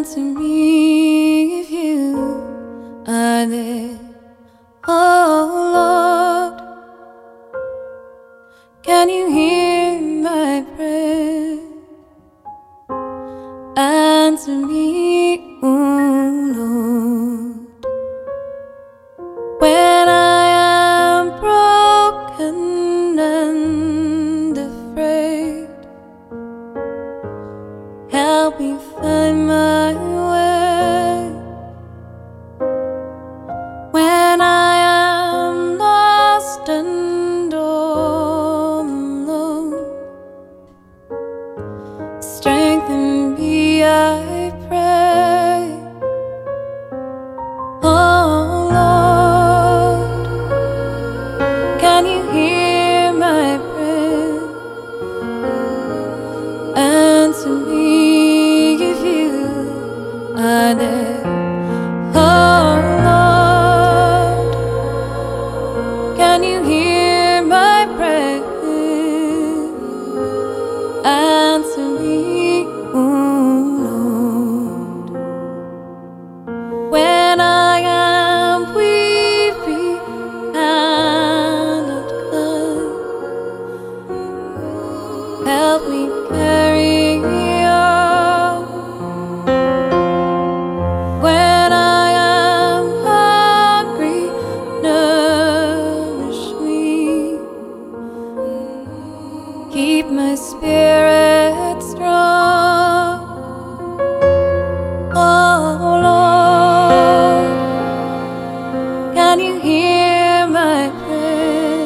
Answer me if you are there. Oh Lord, can you hear my prayer? Answer me, oh Lord. When I am broken and afraid, help me find my way. When I am lost and all alone, strengthen me, I pray. Oh Lord, can you hear my prayer? Answer me if you are there. Oh Lord, can you hear my prayer? Answer me, oh Lord. When I am weary and not kind, help me carry on. When I am hungry, nourish me. Keep my spirit strong. Oh Lord, can you hear my prayer?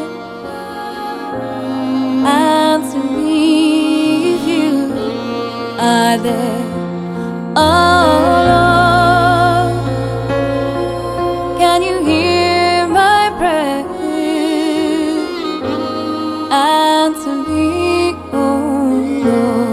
Answer me if you are there. Oh Lord, can you hear my prayer? Answer me, oh Lord.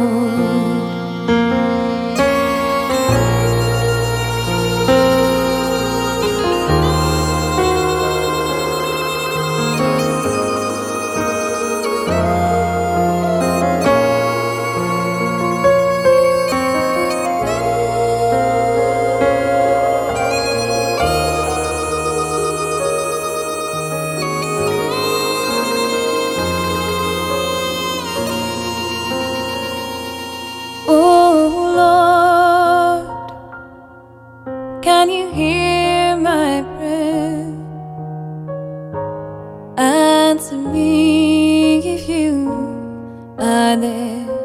Oh Lord, can you hear my prayer? Answer me if you are there.